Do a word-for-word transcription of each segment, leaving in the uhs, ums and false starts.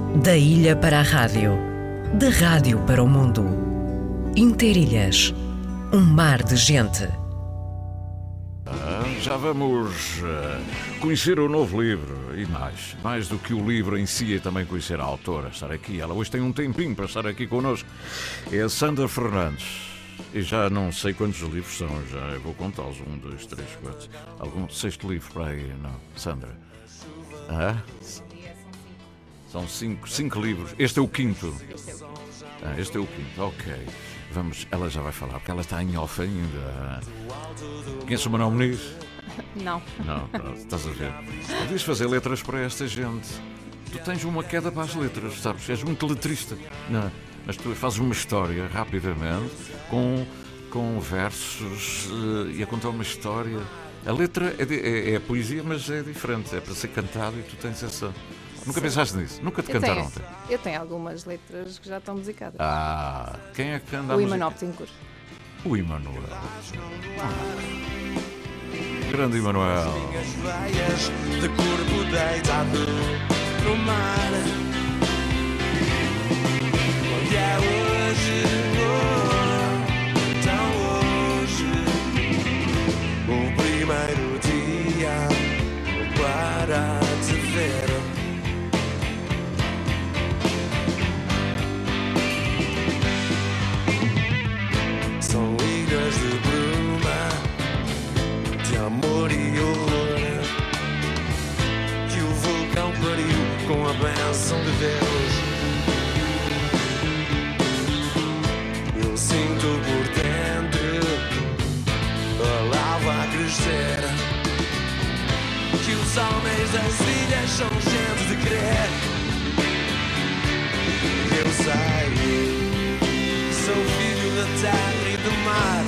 Da ilha para a rádio, da rádio para o mundo. Interilhas, um mar de gente. Ah, já vamos uh, conhecer o novo livro e mais. Mais do que o livro em si, é também conhecer a autora, estar aqui. Ela hoje tem um tempinho para estar aqui connosco. É a Sandra Fernandes. E já não sei quantos livros são, já eu vou contá-los. Um, dois, três, quatro. Algum sexto livro para aí, não? Sandra? Ah? São cinco, cinco livros. Este é o quinto. Ah, este é o quinto, ok. Vamos, ela já vai falar, porque ela está em off ainda. Conhece o Manuel Muniz? Não. Não, pronto, estás a ver. Podias fazer letras para esta gente. Tu tens uma queda para as letras, sabes? És muito letrista. Não, mas tu fazes uma história rapidamente, com, com versos uh, e a contar uma história. A letra é, de, é, é a poesia, mas é diferente. É para ser cantado e tu tens essa... Nunca Sim. pensaste nisso? Nunca te eu cantaram ontem? Eu tenho algumas letras que já estão musicadas. Ah, quem é que anda a O Emanuel Betancourt. O Emanuel. Ah. Grande Emanuel. De corpo deitado no mar. Onde é hoje, oh, tão hoje, o primeiro dia para te ver. São ilhas de bruma, de amor e horror, que o vulcão pariu com a bênção de Deus. Eu sinto por dentro a lava a crescer, que os homens das ilhas são gente de crer. Eu sei, sou filho da terra e do mar,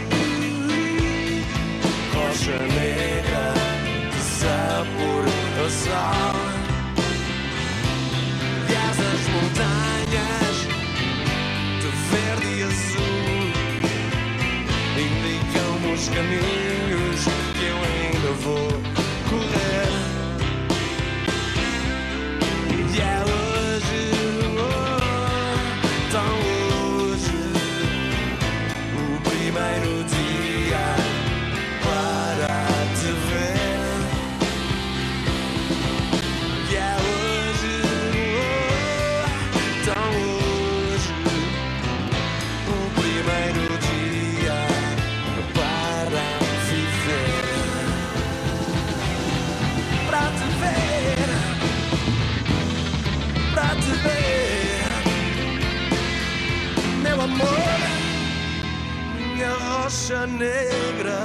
rocha negra de sabor ao sol, e as montanhas de verde e azul indicam os caminhos que eu ainda vou correr. E é hoje, oh, tão hoje, o primeiro dia para te ver. E é hoje, oh, tão hoje, o primeiro dia para viver. Para te ver, para te ver, meu amor, minha rocha negra.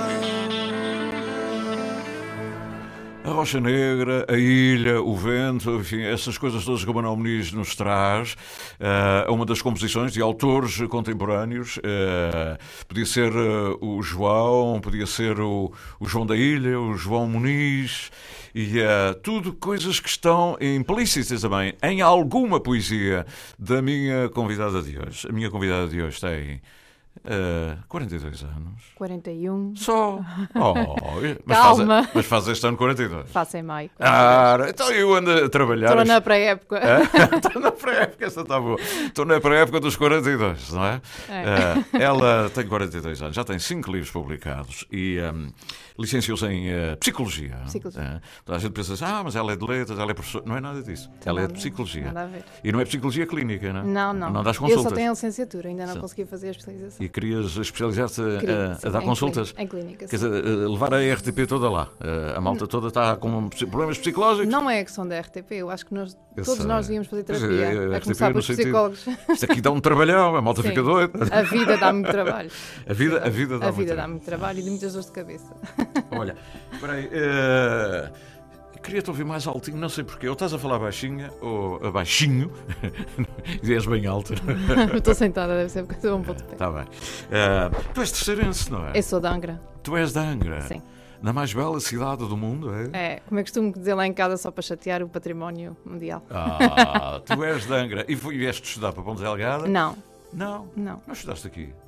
A Rocha Negra, a ilha, o vento, enfim, essas coisas todas que o Manuel Muniz nos traz. É uh, uma das composições de autores contemporâneos. Uh, podia ser uh, o João, podia ser o, o João da Ilha, o João Muniz. E uh, tudo coisas que estão implícitas também em alguma poesia da minha convidada de hoje. A minha convidada de hoje tem... Uh, quarenta e dois anos. quarenta e um. Só. Oh, mas Calma. Faz, mas faz este ano quarenta e dois. Faço em maio. Ah, então eu ando a trabalhar. Estou na pré-época. Estou na pré-época, esta está boa. Estou na pré-época dos quarenta e dois, não é? É. Uh, ela tem quarenta e dois anos, já tem cinco livros publicados e um, licenciou-se em uh, Psicologia. Psicologia. Uh, a gente pensa assim, ah, mas ela é de letras, ela é professora. Não é nada disso. Então, ela é nada, de Psicologia. Nada a ver. E não é Psicologia Clínica, não é? Não, não. Não das Eu consultas. só tenho a licenciatura, ainda não Sim. consegui fazer a especialização. E querias especializar-te a, Queria, a, sim, a dar em consultas? Clínica, em clínica, Quer sim. dizer, levar a R T P toda lá. A malta toda está com problemas psicológicos. Não é a questão da R T P, eu acho que nós, Eu todos sei. nós devíamos fazer Pois é, terapia. a É, R T P começar no pelos sentido- psicólogos. Isto aqui dá um trabalhão, a malta Sim. fica doida. A vida dá muito trabalho. A vida, a vida dá A muito vida dá trabalho. muito trabalho e de muitas dores de cabeça. Olha, espera aí. eh, Queria-te ouvir mais altinho, não sei porquê. Ou estás a falar baixinha, ou a baixinho, e és bem alto. Estou sentada, deve ser porque estou um pouco de pé. Está bem. Eh, tu és terceirense, não é? Eu sou de Angra. Tu és da Angra. Sim. Na mais bela cidade do mundo, é? É, como eu costumo dizer lá em casa, só para chatear o património mundial. Ah, tu és de Angra. E foi- vieste estudar para Ponte Delgada? Não, Não. não. Não estudaste aqui?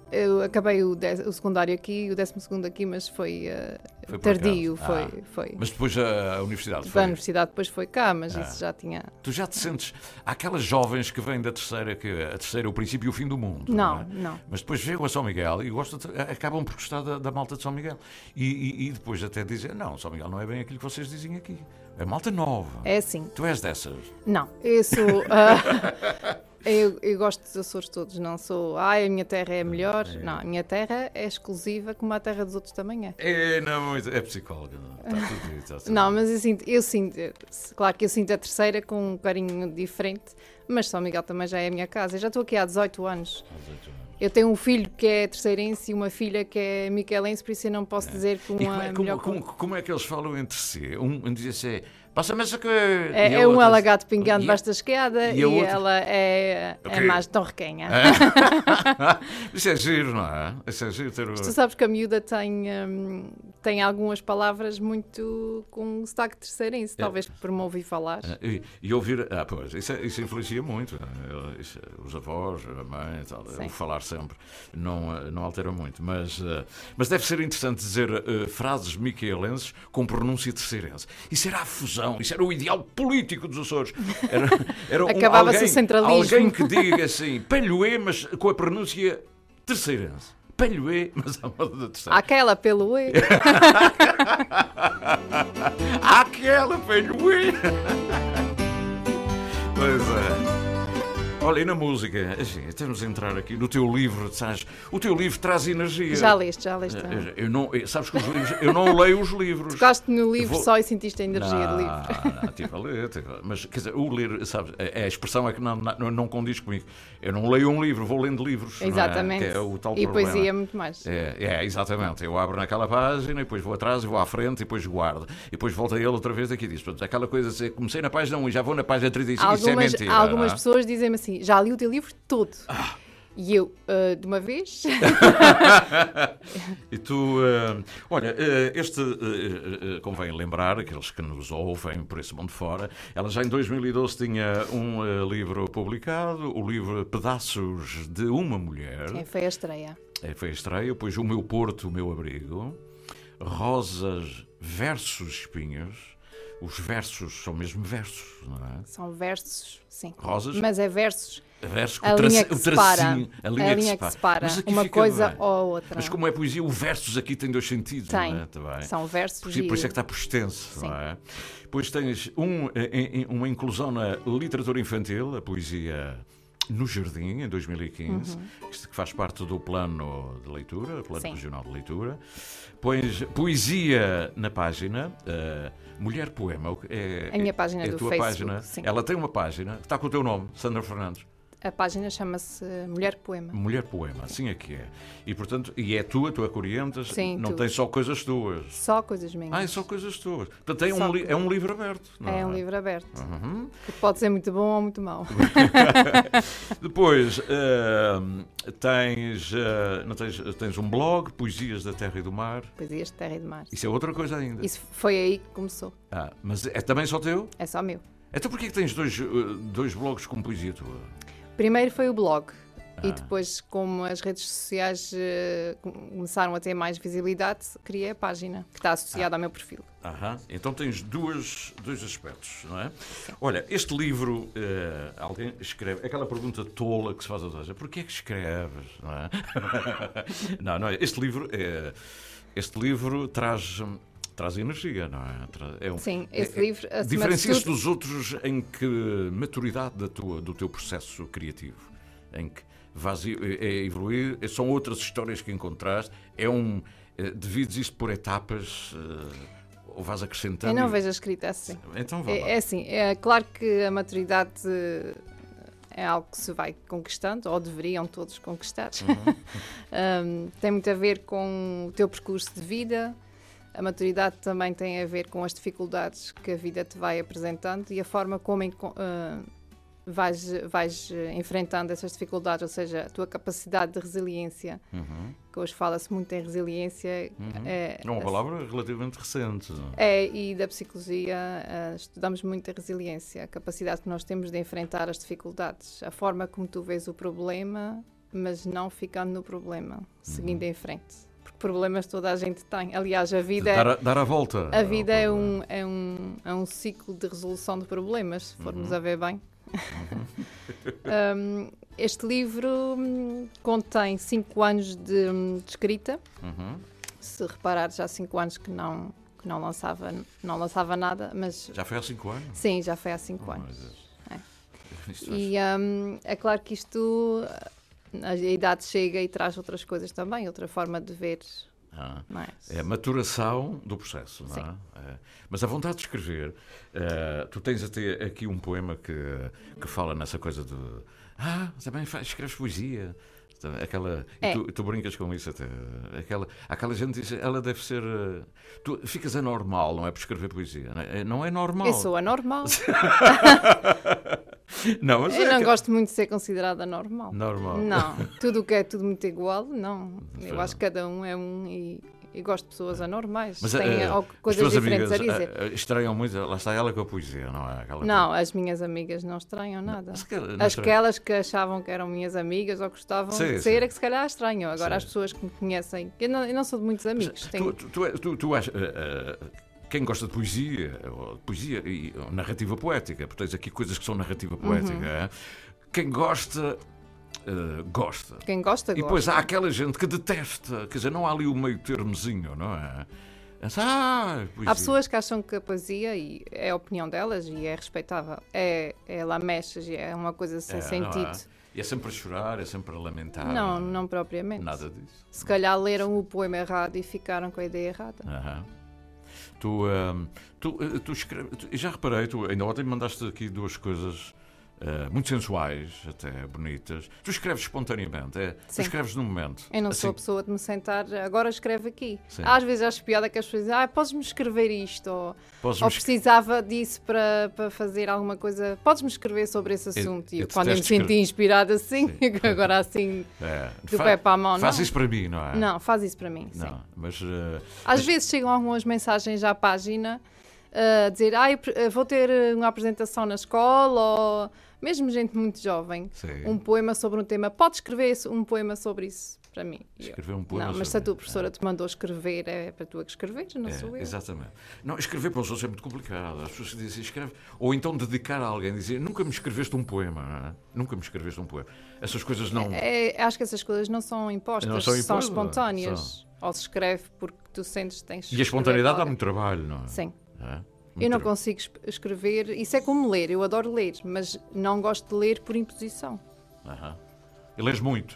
Eu acabei o, dez, o secundário aqui, o décimo segundo aqui, mas foi, uh, Foi por tardio. acaso. Foi, Ah, foi. Mas depois a, a universidade A foi. universidade depois foi cá, mas Ah. isso já tinha... Tu já te sentes. Há aquelas jovens que vêm da terceira, que a terceira é o princípio e o fim do mundo. Não, é? não. Mas depois chegam a São Miguel e gostam de- acabam por gostar da, da malta de São Miguel. E, e- e depois até dizem: não, São Miguel não é bem aquilo que vocês dizem aqui. É malta nova. É assim. Tu és dessas. Não, eu sou... ah, eu, eu gosto dos Açores todos, não sou... Ai, a minha terra é a melhor. Não, a minha terra é exclusiva, como a terra dos outros também é. É, não, é psicóloga. Não. Está tudo dito, está tudo Não, dito. mas eu sinto, eu sinto... Claro que eu sinto a terceira com um carinho diferente, mas São Miguel também já é a minha casa. Eu já estou aqui há dezoito anos. Eu tenho um filho que é terceirense e uma filha que é miquelense, por isso eu não posso dizer que E uma como é é, melhor como, que como, como é que eles falam entre si? Um, um diz assim: passa-me essa que. É, e a é um outra- alagato pingando E a- debaixo da esquerda e e, a outra? ela é, é Ok. mais torrequenha. Isso é giro, não é? Isso é giro ter o. Tu sabes que a miúda tem, hum, tem algumas palavras muito com sotaque terceirense, talvez por me ouvir falar. E, e ouvir. Ah, pois, isso, é- isso influencia muito. eh, isso- os avós, a mãe e tal. Sim. O falar sempre não, eh, não altera muito. Mas, eh, mas deve ser interessante dizer eh, frases miquelenses com pronúncia terceirense. Isso era a fusão, isso era o ideal político dos Açores. Era, era um- Acabava-se alguém, o centralismo. Alguém que diga assim, palhoé, mas com a pronúncia terceirense. Palhoé, mas à moda da terceira. Aquela pelo E. Aquela palhoé. Pois é. Olha, e na música, assim, temos de entrar aqui no teu livro, sabes? O teu livro traz energia. Já leste, já leste. Eu, eu não, eu- sabes que os livros, eu não leio os livros. Tocaste no livro Vou- só e sentiste a energia não, do livro. Não, tive a ler, tive a- mas quer dizer, o ler, sabes, a, a expressão é que não, não, não condiz comigo. Eu não leio um livro, vou lendo livros. não é? Exatamente. Que é o tal E problema. poesia muito mais. É, é, exatamente. Eu abro naquela página, e depois vou atrás, e vou à frente, e depois guardo. E depois volto a ele outra vez aqui e diz: portanto, aquela coisa assim, comecei na página um e já vou na página trinta e cinco, isso é Algumas, mentira. algumas não é? pessoas dizem-me assim, já li o teu livro todo. E eu, "Ah, de uma vez? E tu, eh, olha, eh, este, eh, eh, convém lembrar, aqueles que nos ouvem por esse mundo fora, ela já em dois mil e doze tinha um eh, livro publicado, o livro Pedaços de uma Mulher. Sim, foi a estreia. Eh, Foi a estreia, depois O Meu Porto, o Meu Abrigo, Rosas versus Espinhos. Os versos são mesmo versos, não é? São versos, sim. Rosas. Mas é versos. Versos com A o linha traci- que o separa. tracinho, a linha, que que separa. Mas aqui Uma fica coisa bem. ou outra. Mas como é poesia, o versos aqui tem dois sentidos, Tem. não é? Também. São versos Por, isso- por isso é que está por extenso, Sim. não é? Depois tens um, em- em- uma inclusão na literatura infantil, a poesia no Jardim, em dois mil e quinze, isto que faz parte do plano de leitura, plano Sim. regional de leitura. Pões poesia na página, eh, Mulher Poema. o que É, A minha página é a do tua Facebook, página. sim. Ela tem uma página que está com o teu nome, Sandra Fernandes. A página chama-se Mulher Poema. Mulher Poema, assim é que é. E portanto, e é tua, tu a que orientas, Sim, não tudo. tens só coisas tuas. Só coisas minhas. Ah, é só coisas tuas. Portanto, é Só um, li- que- é um livro aberto. Não É um livro aberto. Uhum. Que pode ser muito bom ou muito mau. Depois ahm, tens, ah, não tens, tens um blog, Poesias da Terra e do Mar. Poesias de terra e de mar. Isso é outra coisa ainda. Isso foi aí que começou. Ah, mas é também só teu? É só meu. Então porquê que tens dois, ah, dois blogs com poesia tua? Primeiro foi o blog. Ah. E depois, como as redes sociais eh, começaram a ter mais visibilidade, criei a página, que está associada ao meu perfil. Aham. Então tens duas, dois aspectos, não é? Olha, este livro, eh, alguém escreve, aquela pergunta tola que se faz a todos, porquê é que escreves, não é? não, não é. Este livro, é, este livro traz, traz energia, não é? Tra- é um, Sim, esse é- livro, acima de diferencias-te tudo- dos outros em que maturidade da tua, do teu processo criativo, em que vais e- é evoluir, são outras histórias que encontraste, é um, eh, divides isto por etapas, eh, ou vais acrescentando? Eu não e- vejo a escrita assim. Então vá lá. É, é assim, é claro que a maturidade eh, é algo que se vai conquistando, ou deveriam todos conquistar. Uhum. Um, tem muito a ver com o teu percurso de vida. A maturidade também tem a ver com as dificuldades que a vida te vai apresentando e a forma como enco- uh, vais, vais eh, enfrentando essas dificuldades, ou seja, a tua capacidade de resiliência, Uhum. que hoje fala-se muito em resiliência. É, É uma palavra relativamente recente. é, e da psicologia uh, estudamos muito a resiliência, a capacidade que nós temos de enfrentar as dificuldades, a forma como tu vês o problema mas não ficando no problema, seguindo uhum. em frente. Porque problemas toda a gente tem. Aliás, a vida dar, a, dar a volta. A vida é um, é, um, é um ciclo de resolução de problemas, se formos uhum. a ver bem. Uhum. um, este livro contém cinco anos de, de escrita. Uhum. Se reparar, já há cinco anos que não, que não, lançava, não lançava nada. Mas... Já foi há cinco anos? Sim, já foi há cinco oh, anos. É. E um, é claro que isto, a idade chega e traz outras coisas também, outra forma de ver. Ah, é a maturação do processo, não é? É. Mas a vontade de escrever, uh, tu tens até aqui um poema que, que fala nessa coisa de ah, também faz, escreves poesia. Aquela, é. E tu, tu brincas com isso até. Aquela, aquela gente diz, ela deve ser. Uh, tu ficas anormal, não é por escrever poesia. Não é, não é normal. Eu sou anormal. Não, mas eu é não que... gosto muito de ser considerada normal. Normal. Não, tudo o que é tudo muito igual, não. Eu acho que cada um é um e, e gosto de pessoas anormais. Mas têm uh, coisas diferentes amigas, a dizer. Uh, estranham muito, lá está ela com a poesia, não é? Aquela não, coisa. As minhas amigas não estranham nada. Não, as aquelas que achavam que eram minhas amigas ou gostavam sim, de ser, sim. é que se calhar estranham. Agora sim. As pessoas que me conhecem, eu não, eu não sou de muitos amigos. Mas, tenho... Tu, tu, tu, tu achas... Uh, uh, Quem gosta de poesia, ou poesia e ou narrativa poética, porque tens aqui coisas que são narrativa poética, uhum. é? Quem gosta, uh, gosta. Quem gosta, e depois gosta. Há aquela gente que detesta, quer dizer, não há ali o meio termozinho, não é? Ah, há pessoas que acham que a poesia, e é a opinião delas e é respeitável, é, é lamechas, é uma coisa sem é, sentido. É? E é sempre a chorar, é sempre a lamentar. Não, não, não propriamente. Nada disso. Se calhar leram o poema errado e ficaram com a ideia errada. Aham. Tu, um, tu, tu escreves, já reparei, tu ainda ontem me mandaste aqui duas coisas uh, muito sensuais, até bonitas. Tu escreves espontaneamente, é? Tu escreves no momento. Eu não assim. sou a pessoa de me sentar, agora escreve aqui. Sim. Às vezes acho piada que as pessoas dizem, ah, podes-me escrever isto, ou, ou precisava disso para, para fazer alguma coisa, podes-me escrever sobre esse assunto. Eu, e eu, quando eu me senti escrever. inspirada assim, agora assim, é. do pé para a mão. Faz não. isso para mim, não é? Não, faz isso para mim, não, sim. Mas, uh, Às mas... vezes chegam algumas mensagens à página a uh, dizer, ah, eu vou ter uma apresentação na escola, ou mesmo gente muito jovem, sim. um poema sobre um tema, pode escrever um poema sobre isso para mim. Escrever um poema Não, sobre... mas se a tua professora é. te mandou escrever, é para tu a que escreveres, não é, sou eu. Exatamente. Não, escrever para os outros é muito complicado. As pessoas dizem, escreve. Ou então dedicar a alguém, dizer, nunca me escreveste um poema, não é? Nunca me escreveste um poema. Essas coisas não... É, acho que essas coisas não são impostas, não são, impostas, são espontâneas. São. Ou se escreve porque tu sentes que tens... E a espontaneidade dá muito trabalho, não é? Sim. É? Eu não consigo escrever, isso é como ler, eu adoro ler, mas não gosto de ler por imposição. Aham. E lês muito?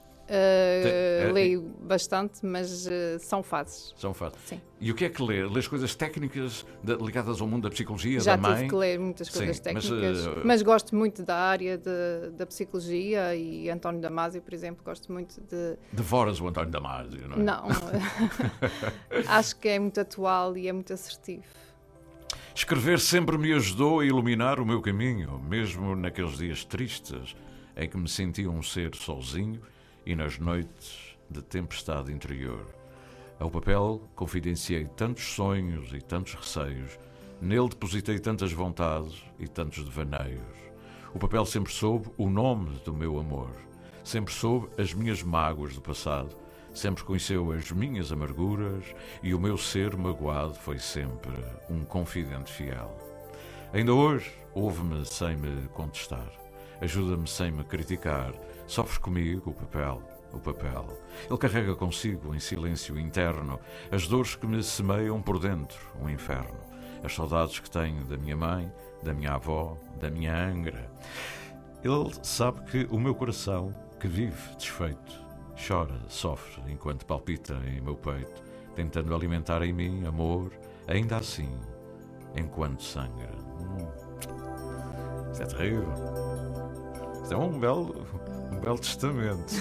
Uh, Te, leio é, bastante, mas uh, são fases. São fases. Sim. E o que é que lê? Lês coisas técnicas de, ligadas ao mundo da psicologia, Já da mãe? Já tive que ler muitas coisas Sim, técnicas, mas, uh, mas gosto muito da área de, da psicologia e António Damasio, por exemplo, gosto muito de... Devoras o António Damasio, não é? Não. Acho que é muito atual e é muito assertivo. Escrever sempre me ajudou a iluminar o meu caminho, mesmo naqueles dias tristes em que me sentia um ser sozinho e nas noites de tempestade interior. Ao papel confidenciei tantos sonhos e tantos receios, nele depositei tantas vontades e tantos devaneios. O papel sempre soube o nome do meu amor, sempre soube as minhas mágoas do passado, sempre conheceu as minhas amarguras e o meu ser magoado foi sempre um confidente fiel. Ainda hoje ouve-me sem me contestar, ajuda-me sem me criticar, sofre comigo o papel, o papel. Ele carrega consigo em silêncio interno as dores que me semeiam por dentro, um inferno, as saudades que tenho da minha mãe, da minha avó, da minha Angra. Ele sabe que o meu coração, que vive desfeito, chora, sofre, enquanto palpita em meu peito, tentando alimentar em mim amor, ainda assim, enquanto sangra. Hum. Isto é terrível. Isto é um belo, um belo testamento.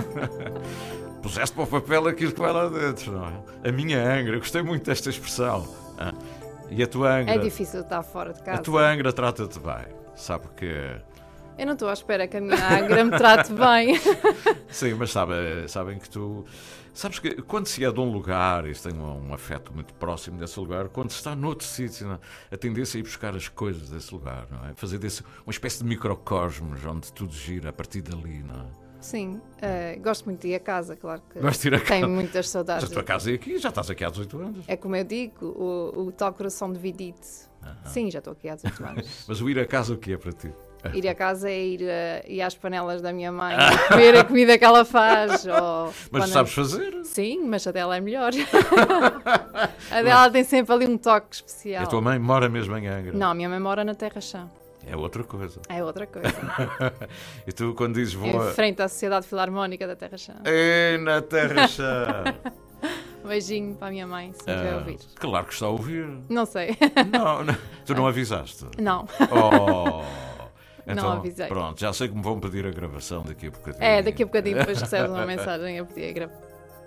Não? Puseste para o papel aquilo que vai lá dentro, não é? A minha Angra, gostei muito desta expressão. Ah, e a tua Angra... É difícil estar fora de casa. A tua Angra trata-te bem, sabe que... Eu não estou à espera que a minha Angra me trate bem. Sim, mas sabe, sabem que tu... Sabes que quando se é de um lugar e se tem um, um afeto muito próximo desse lugar, quando se está noutro sítio, não, a tendência é ir buscar as coisas desse lugar, não é? Fazer desse uma espécie de microcosmos onde tudo gira a partir dali, não é? Sim, uh, gosto muito de ir a casa, claro que Gosto de ir a tenho casa. muitas saudades. Mas a tua casa é aqui, já estás aqui há dezoito anos. É como eu digo, o, o tal coração dividido. Uh-huh. Sim, já estou aqui há dezoito anos. Mas o ir a casa o que é para ti? Ir a casa é ir, a, ir às panelas da minha mãe, comer a comida que ela faz. Ou mas tu sabes fazer? Sim, mas a dela é melhor. A dela tem sempre ali um toque especial. A tua mãe mora mesmo em Angra? Não, a minha mãe mora na Terra Chã. É outra coisa. É outra coisa. E tu, quando dizes vou... Em frente à Sociedade Filarmónica da Terra Chã. É na Terra Chã. Um beijinho para a minha mãe, se me estiver a ouvir. Claro que está a ouvir. Não sei. Não, não. Tu não avisaste? Não. Oh... Então, não avisei. Pronto, já sei que me vão pedir a gravação daqui a bocadinho. É, daqui a bocadinho depois recebes uma mensagem a pedir a gravação.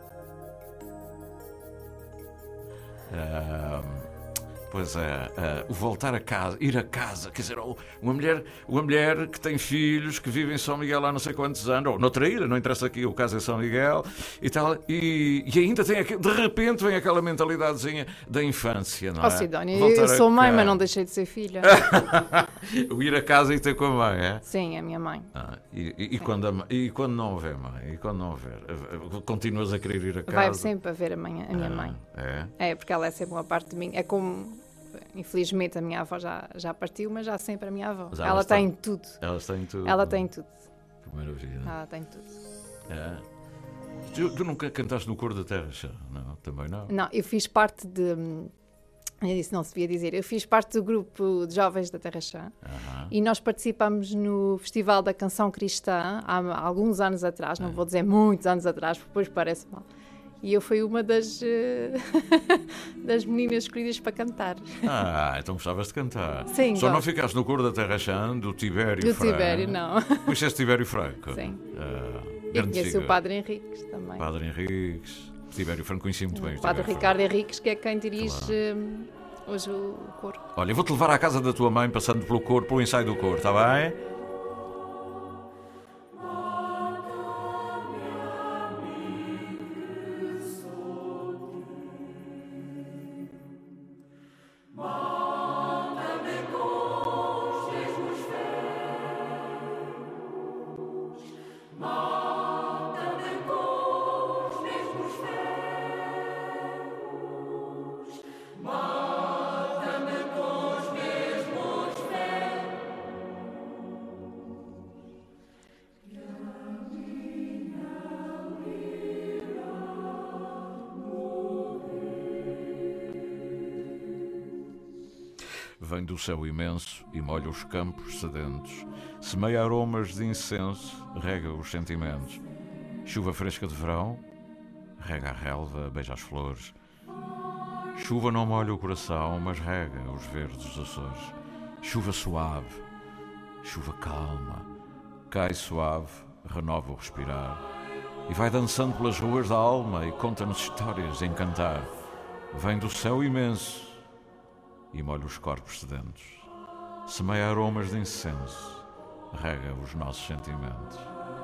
Um, pois é, uh, o voltar a casa, ir a casa, quer dizer, uma mulher, uma mulher que tem filhos, que vive em São Miguel há não sei quantos anos, ou noutra ilha, não interessa aqui, o caso é São Miguel, e tal, e, e ainda tem, aquele, de repente vem aquela mentalidadezinha da infância, não é? Oh, Sidónia, eu sou mãe, mas não deixei de ser filha. O ir a casa e ter com a mãe, é? Sim, é a minha mãe. Ah, e, e, e, quando a, e quando não houver mãe? E quando não houver? Continuas a querer ir a casa? Vai sempre a ver a, mãe, a minha ah, mãe. É? É, porque ela é sempre uma parte de mim. É como... Infelizmente a minha avó já, já partiu, mas já sempre a minha avó. Ela, ela tem tudo. Ela tem tudo. Ela tem tudo. Que maravilha. Ela tem tudo. É. Tu, tu nunca cantaste no coro da Terra Chã? Não, também não? Não, eu fiz parte de... Eu disse, não se devia dizer. Eu fiz parte do grupo de jovens da Terra Chã. Uh-huh. E nós participamos no Festival da Canção Cristã há alguns anos atrás. Não uh-huh. vou dizer muitos anos atrás, porque depois parece mal. E eu fui uma das, das meninas escolhidas para cantar. Ah, então gostavas de cantar. Sim, Só gosto. não ficaste no coro da Terra Chã, do Tibério do Franco. Do Tibério, não. Conheceste Tibério Franco? Sim. Ah, e conheço figura. O Padre Henriques também. Padre Henriques. Tibério Franco conheci muito bem. O Padre Tibério Ricardo Franco. Henriques, que é quem dirige claro. Hoje o coro. Olha, eu vou-te levar à casa da tua mãe, passando pelo coro, pelo ensaio do coro, está bem? Vem do céu imenso e molha os campos sedentos, semeia aromas de incenso, rega os sentimentos. Chuva fresca de verão, rega a relva, beija as flores. Chuva não molha o coração, mas rega os verdes dos Açores. Chuva suave, chuva calma, cai suave, renova o respirar. E vai dançando pelas ruas da alma e conta-nos histórias a encantar. Vem do céu imenso e molha os corpos sedentos, semeia aromas de incenso, rega os nossos sentimentos.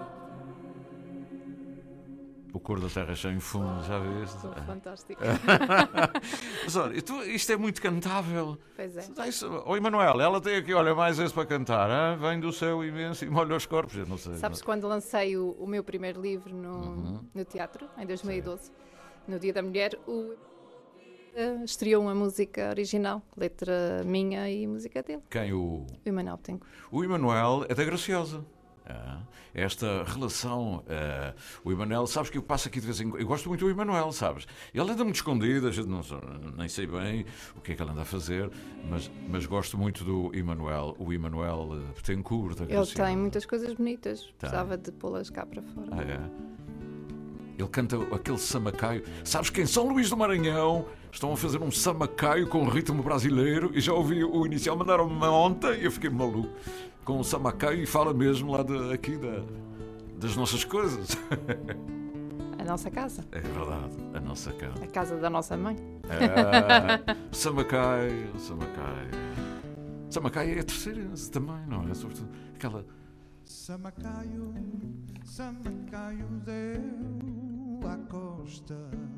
O coro da Terra Chã em fundo, já viste? Estou fantástico. Mas olha, tu, isto é muito cantável. Pois é. Ô Emanuel, ela tem aqui, olha, mais esse para cantar, hein? Vem do céu imenso e molha os corpos, eu não sei. Sabes, não. quando lancei o, o meu primeiro livro no, uhum. no teatro, em dois mil e doze, sim. no Dia da Mulher, o... estreou uma música original, letra minha e música dele. Quem? O... O Emanuel Betancourt. O Emanuel é da Graciosa. Ah, esta relação, ah, o Emanuel, sabes que eu passo aqui de vez em quando, eu gosto muito do Emanuel, sabes? Ele anda muito escondido, a gente não, nem sei bem o que é que ele anda a fazer, mas, mas gosto muito do Emanuel, o Emanuel Betancourt da Graciosa. Ele tem muitas coisas bonitas, tem. Precisava de pô-las cá para fora. Ah, é? Ele canta aquele samacaio. Sabes que em São Luís do Maranhão estão a fazer um samacaio com ritmo brasileiro e já ouvi o inicial, mandaram-me ontem e eu fiquei maluco com o samacaio e fala mesmo lá de, aqui da, das nossas coisas. A nossa casa. É verdade, a nossa casa. A casa da nossa mãe. É, samacaio, samacaio. Samacaio é terceirense também, não é? Sobretudo aquela... Samacaio, Samacaio deu a costa.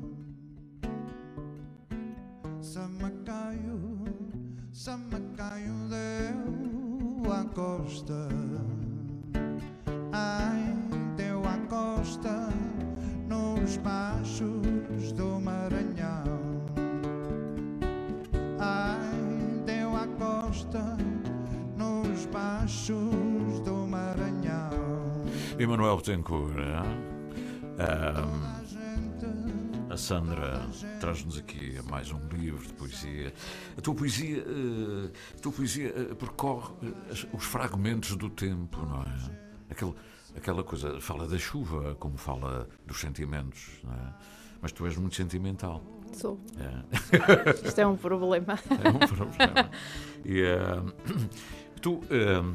Samacaio, Samacaio deu a costa. Ai, deu nos baixos do Maranhão. Ai, deu à costa nos baixos do Maranhão. Emanuel Betancourt, um, a Sandra traz-nos aqui mais um livro de poesia. A tua poesia, uh, a tua poesia uh, percorre uh, os fragmentos do tempo, não é? Aquele, aquela coisa, fala da chuva como fala dos sentimentos, não é? Mas tu és muito sentimental. Sou. É. Isto é um problema. É um problema. E uh, tu, uh,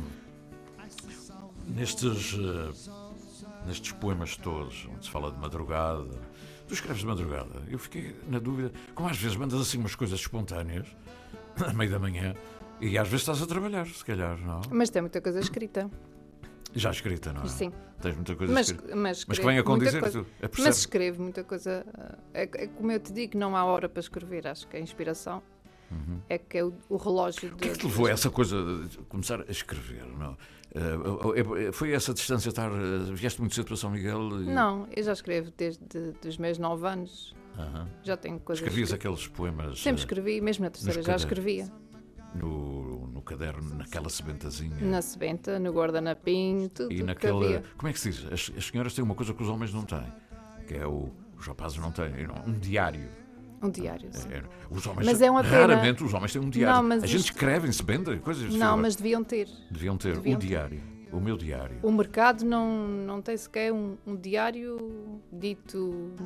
nestes, uh, nestes poemas todos, onde se fala de madrugada, tu escreves de madrugada. Eu fiquei na dúvida, como às vezes mandas assim umas coisas espontâneas, à meia da manhã, e às vezes estás a trabalhar, se calhar, não? Mas tem muita coisa escrita. Já escrita, não é? Sim. Tens muita coisa Mas, escrita. mas, Mas que venha a condizer, coisa. tu é Mas escrevo muita coisa. É, é como eu te digo, não há hora para escrever. Acho que a inspiração Uhum. é que é o, o relógio. O que é que te levou a essa coisa de começar a escrever? Não? Uh, foi essa distância estar. Uh, vieste muito cedo para São Miguel? E... Não, eu já escrevo desde os meus nove anos. Uhum. Já tenho coisas. Escrevias que... aqueles poemas? Sempre escrevi, mesmo na terceira já escrevia. No, no caderno, naquela sebentazinha. Na sebenta, no guardanapinho, tudo. E naquela. Como é que se diz? As, as senhoras têm uma coisa que os homens não têm, que é o. Os rapazes não têm, não, um diário. Um diário, sim. É, os homens, mas é uma pena. Raramente os homens têm um diário. Não, mas a gente isto... escreve em sebenta, coisas Não, figura. mas deviam ter. Deviam ter deviam o ter. diário. O meu diário. O mercado não, não tem sequer um, um diário dito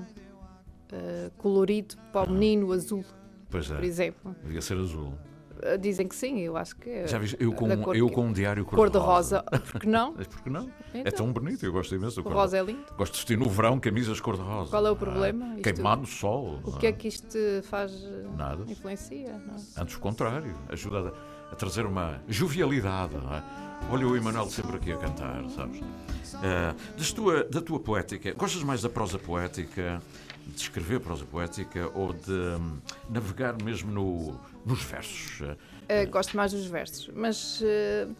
uh, colorido para o menino azul, Pois é. por exemplo. Devia ser azul. Uh, dizem que sim, eu acho que é. Já viste? Eu com, cor eu que... com um diário cor-de-rosa. cor-de-rosa. Porque não? Mas porque não? Então, É tão bonito, eu gosto imenso do o cor. rosa é lindo. Gosto de vestir no verão camisas cor-de-rosa. Qual é o problema? Ah, Isto- queimar no sol. O não que é que isto te faz Nada. influencia? Não? Antes o contrário, ajuda a, a trazer uma jovialidade, não é? Olha o Emanuel sempre aqui a cantar, sabes? Uh, das tua, da tua poética, gostas mais da prosa poética, de escrever prosa poética ou de um, navegar mesmo no, nos versos? Uh, gosto mais dos versos, mas uh,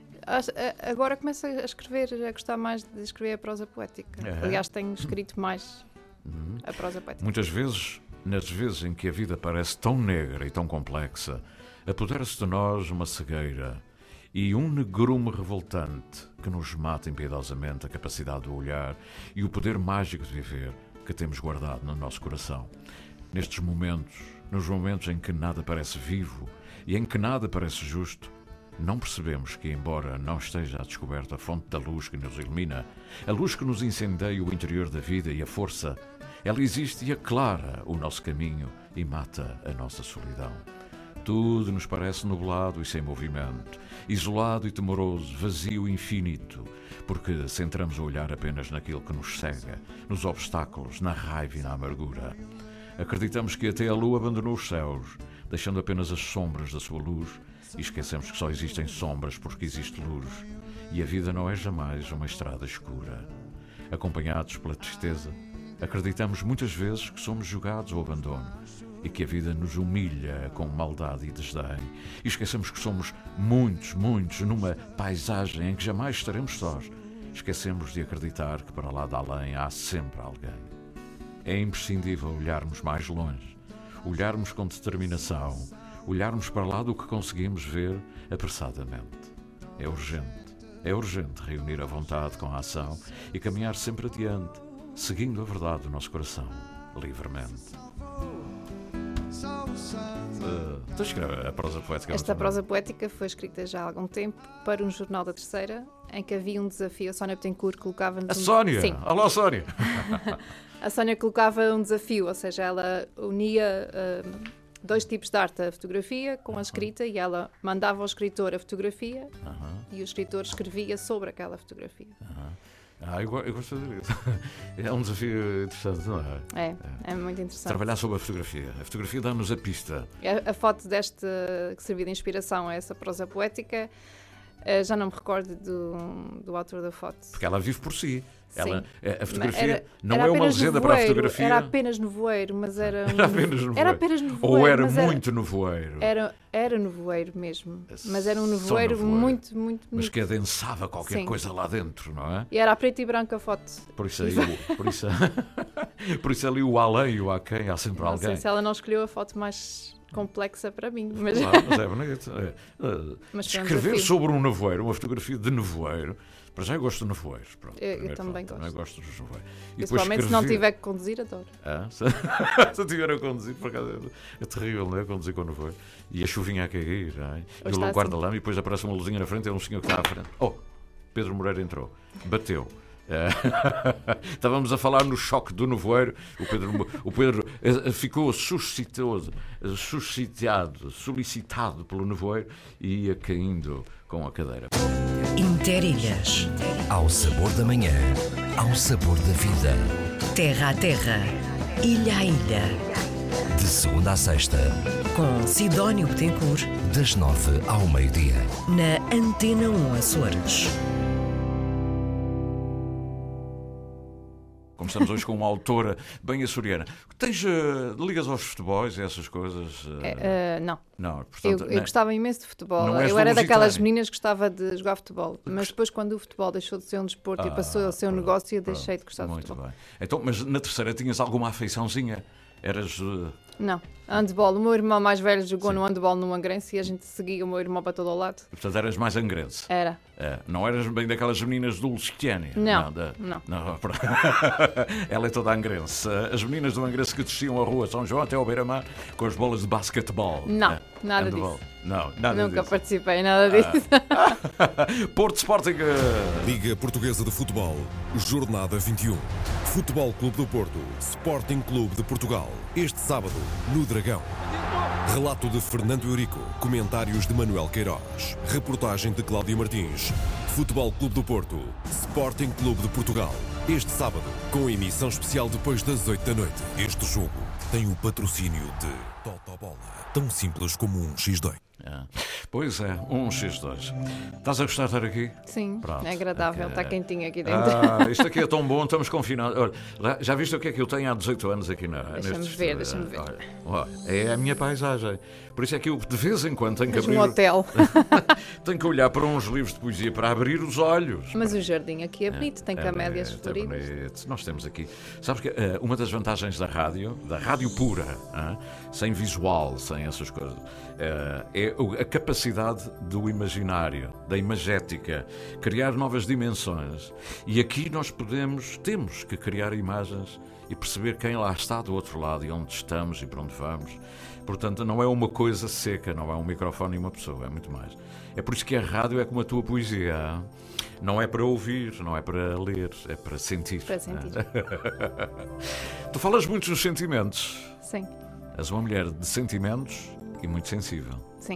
agora começo a escrever, a gostar mais de escrever a prosa poética. É. Aliás, tenho escrito mais Uhum. a prosa poética. Muitas vezes, nas vezes em que a vida parece tão negra e tão complexa, apodera-se de nós uma cegueira e um negrume revoltante que nos mata impiedosamente a capacidade de olhar e o poder mágico de viver que temos guardado no nosso coração. Nestes momentos, nos momentos em que nada parece vivo e em que nada parece justo, não percebemos que, embora não esteja à descoberta a fonte da luz que nos ilumina, a luz que nos incendeia o interior da vida e a força, ela existe e aclara o nosso caminho e mata a nossa solidão. Tudo nos parece nublado e sem movimento, isolado e temoroso, vazio e infinito, porque centramos o olhar apenas naquilo que nos cega, nos obstáculos, na raiva e na amargura. Acreditamos que até a lua abandonou os céus, deixando apenas as sombras da sua luz, e esquecemos que só existem sombras porque existe luz, e a vida não é jamais uma estrada escura. Acompanhados pela tristeza, acreditamos muitas vezes que somos jogados ao abandono e que a vida nos humilha com maldade e desdém, e esquecemos que somos muitos, muitos numa paisagem em que jamais estaremos sós. Esquecemos de acreditar que para lá de além há sempre alguém. É imprescindível olharmos mais longe, olharmos com determinação, olharmos para lá do que conseguimos ver apressadamente. É urgente, é urgente reunir a vontade com a ação e caminhar sempre adiante, seguindo a verdade do nosso coração, livremente. Uh, tu escreve a prosa poética? Esta prosa poética foi escrita já há algum tempo para um jornal da Terceira, em que havia um desafio. A Sónia Betancourt colocava-nos... A um... Sónia? Sim. Alô, Sónia! A Sónia colocava um desafio, ou seja, ela unia uh, dois tipos de arte, a fotografia com a escrita, e ela mandava ao escritor a fotografia Uh-huh. e o escritor escrevia sobre aquela fotografia. Uh-huh. Ah, eu, eu gosto de fazer isso. É um desafio interessante, não é? É, é, é muito interessante. Trabalhar sobre a fotografia. A fotografia dá-nos a pista. A, a foto desta, que serviu de inspiração a essa prosa poética, uh, já não me recordo do, do autor da foto. Porque ela vive por si. Ela, a fotografia era, não era é uma legenda para a fotografia. Era apenas nevoeiro, mas era... Era apenas nevoeiro. Era apenas nevoeiro. Ou era mas muito nevoeiro. Era, era nevoeiro mesmo. Mas era um Só nevoeiro, nevoeiro. muito, muito Mas bonito. que adensava qualquer Sim. coisa lá dentro, não é? E era a preto e branco a foto. Por isso aí, por isso, Por isso ali o além e o aquém, há sempre Não alguém. sei se ela não escolheu a foto mais complexa para mim, mas, Claro, mas é bonito. É. Uh, mas foi um Escrever desafio. sobre um nevoeiro, uma fotografia de nevoeiro. Para já eu gosto de nevoeiros. Pronto, Eu- eu primeiro também ponto, gosto. gosto dos nevoeiros. E depois Principalmente se não escrever- tiver que conduzir, adoro. Ah, se, se eu tiver a conduzir, por acaso é, é terrível, não é? Conduzir com o nevoeiro. E a chuvinha a cair, não é? E está o assim. guarda-lama, e depois aparece uma luzinha na frente, é um senhor que está à frente. Oh, Pedro Moreira entrou, bateu. Eh, Estávamos a falar no choque do nevoeiro. O Pedro, o Pedro eh, ficou suscitado, eh, suscitado, solicitado pelo nevoeiro e ia caindo com a cadeira. Interilhas. Ao sabor da manhã, ao sabor da vida. Terra a terra. Ilha a ilha. De segunda a sexta, Com Sidónio Betancourt. das nove ao meio-dia. Na Antena um Açores. Como estamos hoje com uma autora bem açoriana. Tens, eh, ligas aos futebols e essas coisas? eh? É, ah, não, Não, eu, portanto... eu né? gostava imenso de futebol. Não és Eu era lusitana. daquelas meninas que gostava de jogar futebol. Mas depois, quando o futebol deixou de ser um desporto e passou a ser um pronto, negócio, eu pronto. deixei de gostar de Muito futebol. bem. Então, mas na terceira tinhas alguma afeiçãozinha? Eras... eh, Não, handball. O meu irmão mais velho jogou Sim. no handball no Angrense e a gente seguia o meu irmão para todo o lado. portanto, eras mais angrense. Era. É, não eras bem daquelas meninas do Lusquiane? Não, da- não. pronto. Ela é toda angrense. As meninas do Angrense que desciam a rua São João até ao Beira-Mar com as bolas de basquetebol. Não, É, nada handball. disso. Não, nada Nunca disso. participei em nada disso. Porto Sporting. eh, Liga Portuguesa de Futebol, Jornada vinte e um. Futebol Clube do Porto, Sporting Clube de Portugal. Este sábado, no Dragão. Relato de Fernando Eurico, comentários de Manuel Queiroz, reportagem de Cláudia Martins. Futebol Clube do Porto, Sporting Clube de Portugal. Este sábado, com emissão especial depois das oito da noite. Este jogo tem o patrocínio de Totobola, tão simples como um xis dois. é. Pois é, um xis dois. Estás a gostar de estar aqui? Sim, Pronto, é agradável. ok. Está quentinho aqui dentro. Ah, isto aqui é tão bom, estamos confinados. Olha, já- já viste o que é que eu tenho há dezoito anos aqui na. Deixa-me neste ver, estúdio? deixa-me ver. Olha, olha, é a minha paisagem. Por isso é que eu, de vez em quando, tenho que Mas abrir. um hotel. Tenho que olhar para uns livros de poesia para abrir os olhos. Mas o jardim aqui é bonito, tem É camélias bonito, é floridas. bonito. Nós temos aqui. Sabes que eh, uma das vantagens da rádio, da rádio pura, hã? Sem visual, sem essas coisas, eh, é o- a capacidade do imaginário, da imagética, criar novas dimensões. E aqui nós podemos, temos que criar imagens e perceber quem lá está do outro lado e onde estamos e para onde vamos. Portanto, não é uma coisa seca, não é um microfone e uma pessoa, é muito mais. É por isso que a rádio é como a tua poesia. hã? Não é para ouvir, não é para ler, é para sentir. Para sentir. Tu falas muito dos sentimentos. Sim, És uma mulher de sentimentos e muito sensível. sim.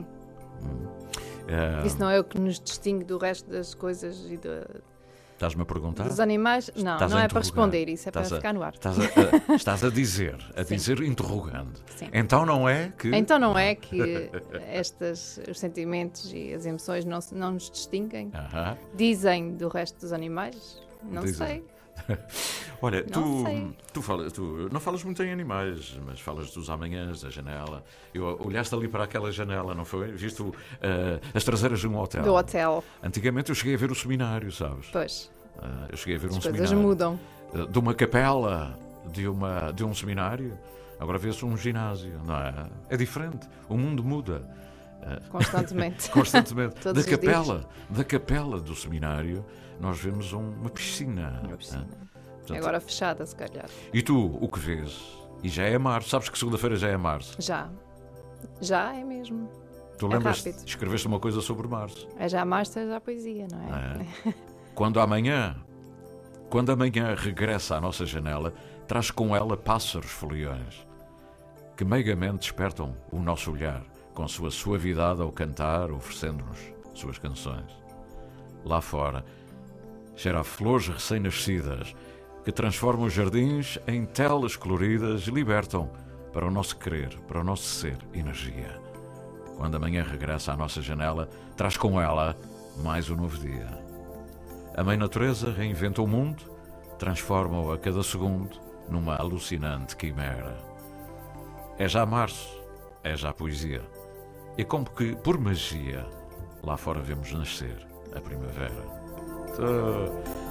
Eh, Isso não é o que nos distingue do resto das coisas e de- Estás-me a perguntar? dos animais. Não, Estás não a é para interrogar. responder, isso é para Estás a- ficar no ar. Estás a, a- estás a dizer, a Sim. dizer interrogando. Sim. Então não é que. Então não é que estas, os sentimentos e as emoções não, se- não nos distinguem? Aham. Dizem do resto dos animais? Não Dizem. sei. Olha, Não tu, sei. tu, fala, tu não falas muito em animais, mas falas dos amanhãs, da janela. Eu, olhaste ali para aquela janela, não foi? Viste o, eh, as traseiras de um hotel. Do hotel, Antigamente eu cheguei a ver o seminário, sabes? pois. Ah, eu cheguei a ver um As coisas seminário. mudam. Ah, de uma capela, de, uma, de um seminário. Agora vê-se um ginásio, não é? É diferente. O mundo muda. Constantemente. Constantemente. Todos da os dias. capela, da capela do seminário, nós vemos um- uma piscina. Uma piscina. Ah, portanto, Agora fechada, se calhar. E tu, o que vês? E já é março. Sabes que segunda-feira já é março. Já. Já é mesmo. Tu É lembras? rápido. Escreveste uma coisa sobre março. É já março, é já poesia, não é? É. Quando amanhã, quando amanhã regressa à nossa janela, traz com ela pássaros foliões que meigamente despertam o nosso olhar com sua suavidade ao cantar, oferecendo-nos suas canções. Lá fora, cheira a flores recém-nascidas que transformam os jardins em telas coloridas e libertam para o nosso querer, para o nosso ser, energia. Quando amanhã regressa à nossa janela, traz com ela mais um novo dia. A Mãe Natureza reinventa o mundo, transforma-o a cada segundo numa alucinante quimera. É já março, é já poesia. E como que, por magia, lá fora vemos nascer a primavera. Ah,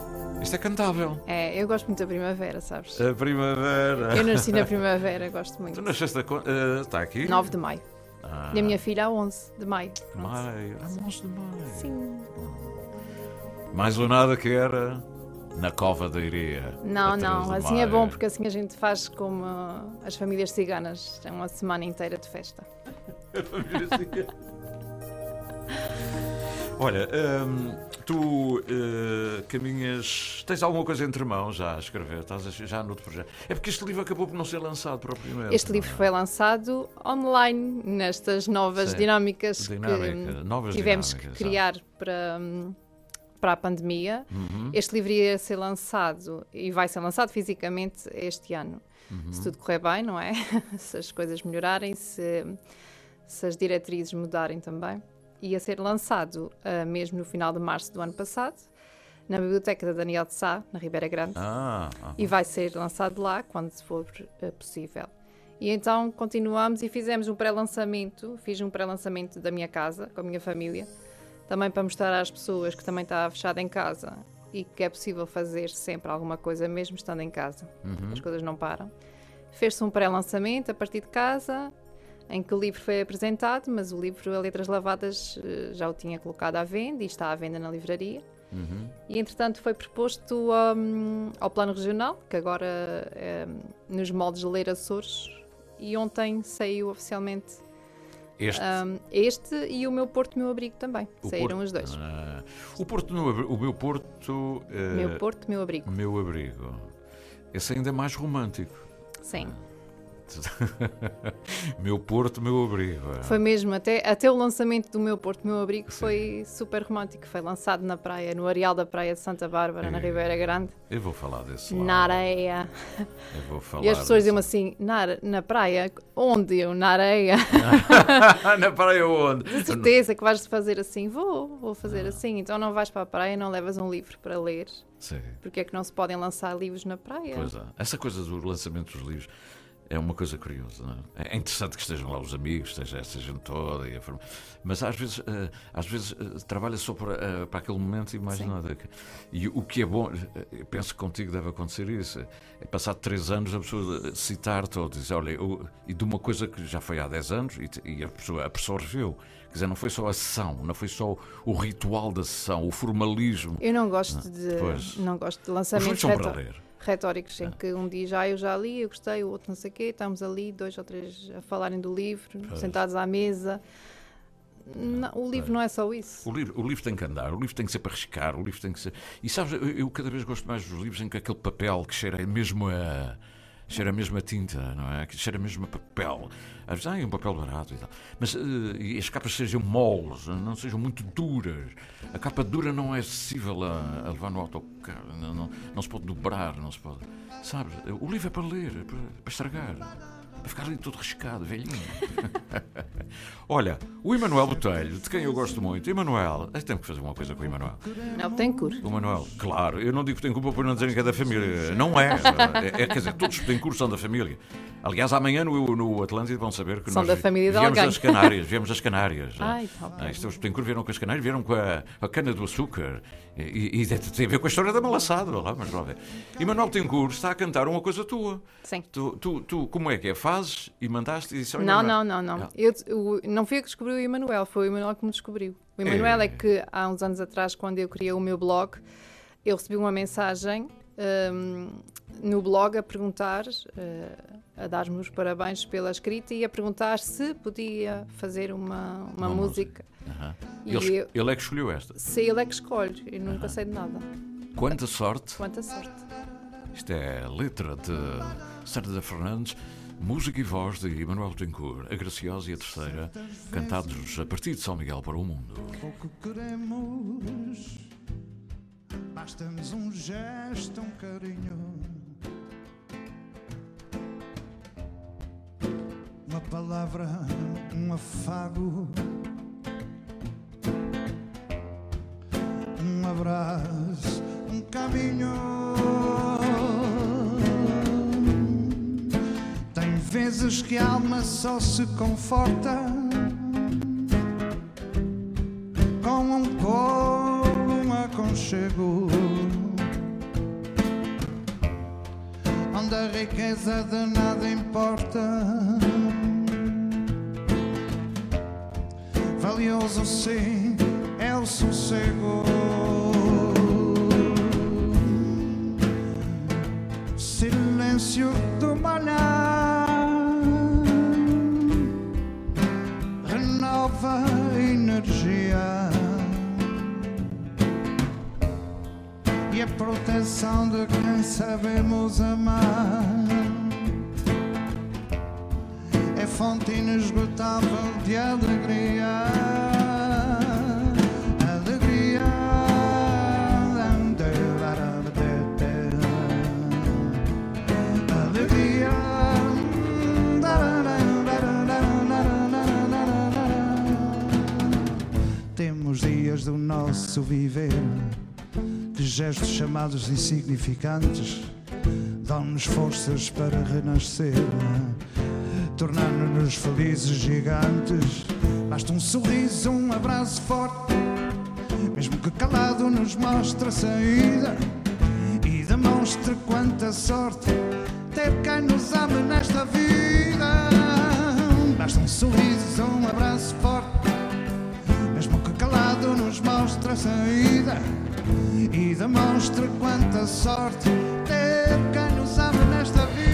Isto é cantável. É, eu gosto muito da primavera, sabes? A primavera. Eu nasci na primavera, gosto muito. Tu nasceste a... Uh, está aqui? nove de maio. Ah, E a minha filha a onze de maio. Pronto. maio. Ah, onze de maio. Sim. Mais ou nada que era na Cova da Iria. Não, a treze não, de assim é maio. bom porque assim a gente faz como uh, as famílias ciganas. É uma semana inteira de festa. Olha, hum, tu uh, caminhas. Tens alguma coisa entre mãos já a escrever? Estás a, já no outro projeto? É porque este livro acabou por não ser lançado propriamente. Este livro foi lançado online, nestas novas Sim. dinâmicas Dinâmica, que novas tivemos dinâmicas, que criar para, hum, para a pandemia. Uhum. Este livro ia ser lançado e vai ser lançado fisicamente este ano. Uhum. Se tudo correr bem, não é? Se as coisas melhorarem, se, se as diretrizes mudarem também. Ia ser lançado uh, mesmo no final de março do ano passado, na Biblioteca da Daniel de Sá, na Ribeira Grande. Ah, ah. E vai ser lançado lá quando for uh, possível. E então continuamos e fizemos um pré-lançamento, fiz um pré-lançamento da minha casa, com a minha família, também para mostrar às pessoas que também está fechado em casa e que é possível fazer sempre alguma coisa mesmo estando em casa. Uhum. As coisas não param. Fez-se um pré-lançamento a partir de casa, em que o livro foi apresentado, mas o livro A Letras Lavadas uh, já o tinha colocado à venda e está à venda na livraria. Uhum. E, entretanto, foi proposto um, ao Plano Regional, que agora é nos moldes de Ler Açores, e ontem saiu oficialmente Este. um, este e o Meu Porto, Meu Abrigo também. O Saíram Porto- os dois. Ah, o Porto, no abri- o meu Porto. eh, Meu Porto, Meu Abrigo. Meu abrigo. Esse ainda é mais romântico. Sim. Meu Porto, meu abrigo. Foi mesmo, até, até o lançamento do Meu Porto, Meu Abrigo foi super romântico. Foi lançado na praia, no areal da praia de Santa Bárbara, na É. Ribeira Grande, Eu vou falar desse lado. na areia. Eu vou falar E as pessoas desse- diziam assim, na, are- na praia? Onde? Eu, na areia. Na praia onde? De certeza que vais fazer assim. Vou, vou fazer assim. Então não vais para a praia, não levas um livro para ler. Sim, Porque é que não se podem lançar livros na praia? pois é. Essa coisa do lançamento dos livros é uma coisa curiosa, não é? É interessante que estejam lá os amigos, esteja essa gente toda, e a forma- mas às vezes, eh, às vezes eh, trabalha só para, eh, para aquele momento e mais Sim. nada. E o que é bom, eh, eu penso que contigo deve acontecer isso, é passado três anos a pessoa citar-te ou dizer, olha, eu, e de uma coisa que já foi há dez anos e, te- e a pessoa absorveu. Quer dizer, não foi só a sessão, não foi só o ritual da sessão, o formalismo. Eu não gosto de, Pois. não gosto de Os livros lançamentos são para retó- ler. retóricos, em que um dia já eu já li, eu gostei, o outro não sei o quê, estamos ali, dois ou três a falarem do livro, Pois. sentados à mesa. Não, o livro Pois. não é só isso. O livro, o livro tem que andar, o livro tem que ser para riscar, o livro tem que ser. E sabes, eu, eu cada vez gosto mais dos livros em que aquele papel que cheira mesmo a. Cheira mesmo a tinta, não é? Que cheira mesmo a papel. Às vezes, ah, é um papel barato e tal. Mas eh, e as capas sejam moles, não sejam muito duras. A capa dura não é acessível a, a levar no autocarro, não, não, não se pode dobrar, não se pode. Sabes? O livro é para ler, é para, para estragar. Para ficar ali todo riscado, velhinho. Olha, o Emanuel Botelho, de quem eu gosto muito. Emanuel, eu tenho que fazer uma coisa com o Emanuel. Não tem cor. O Manuel, claro, eu não digo que tem culpa por não dizerem que é da família. Não é. é, é quer dizer, todos que têm curso são da família. Aliás, amanhã no, no Atlântida vão saber que São nós da família de viemos alguém. das Canárias. Viemos das Canárias. Ai, tá Ah, bem. isto, os Betancourt vieram com as Canárias, vieram com a, a cana do açúcar. E, e tem a ver com a história da malaçada. Lá, mas lá ver. E Manuel Tencourt está a cantar uma coisa tua. Sim. Tu, tu, tu, como é que é? Fazes e mandaste e disse, olha, Não, Manuel. não, não, não. Ah. Eu, o- não fui eu que descobri o Emanuel, foi o Emanuel que me descobriu. O Emanuel É. é que há uns anos atrás, quando eu criei o meu blog, eu recebi uma mensagem hum, no blog a perguntar, eh, a dar-me os parabéns pela escrita e a perguntar se podia fazer uma, uma, Uma música. Aham. E Ele, eu- ele é que escolheu esta. Se ele é que escolhe, eu nunca sei de nada. Quanta sorte. Quanta sorte. Isto é a letra de Sandra Fernandes, música e voz de Emanuel Tencourt, a Graciosa e a Terceira, cantados a partir de São Miguel para o mundo. Pouco queremos, basta-nos um gesto, um carinho, uma palavra, um afago, um abraço, um caminho. Tem vezes que a alma só se conforta com um colo, um aconchego, onde a riqueza de nada importa. Valioso sim é o sossego, silêncio do manhã renova a energia e a proteção de quem sabemos amar. É fonte inesgotável de alegria. Alegria. Alegria. Temos dias do nosso viver de gestos chamados insignificantes, dão-nos forças para renascer, tornando-nos felizes gigantes. Basta um sorriso, um abraço forte, mesmo que calado nos mostre a saída e demonstre quanta sorte ter quem nos ame nesta vida. Basta um sorriso, um abraço forte, mesmo que calado nos mostre a saída e demonstre quanta sorte ter quem nos ame nesta vida.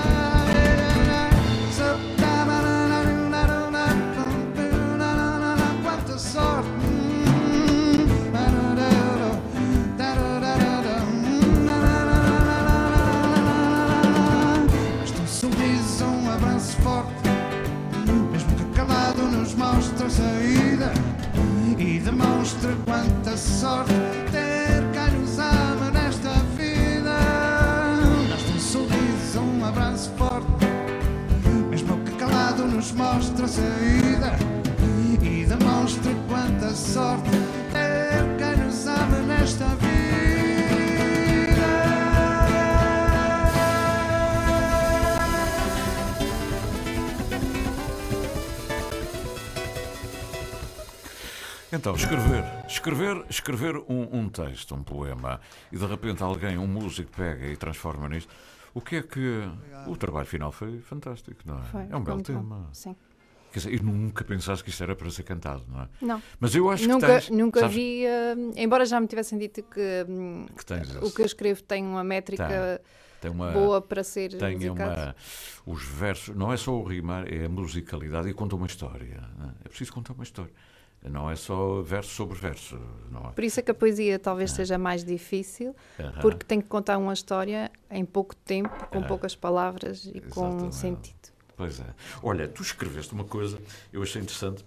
Quanta sorte. Basta um sorriso, um abraço forte, mesmo que calado nos mostre a saída e demonstre quanta sorte ter quem nos ama nesta vida. Basta um sorriso, um abraço forte, mesmo que calado nos mostre a saída e demonstre quanta sorte ter quem nos ama nesta vida. Então, escrever, escrever, escrever um, um texto, um poema, e de repente alguém, um músico, pega e transforma nisto. O que é que... O trabalho final foi fantástico, não é? Foi, é um belo muito tema. bom. Sim. Quer dizer, e nunca pensaste que isto era para ser cantado, não é? Não. Mas eu acho nunca, que tens... Nunca sabes, vi, uh, embora já me tivessem dito que, um, que tens o esse- que eu escrevo tem uma métrica tem uma, boa para ser tem musicado. uma... Os versos... Não é só o rimar, é a musicalidade e conta uma história. Não é? É preciso contar uma história. Não é só verso sobre verso, não é? Por isso é que a poesia talvez seja mais difícil, Aham. porque tem que contar uma história em pouco tempo, com poucas palavras e com Exatamente. sentido. Pois é. Olha, tu escreveste uma coisa, eu achei interessante,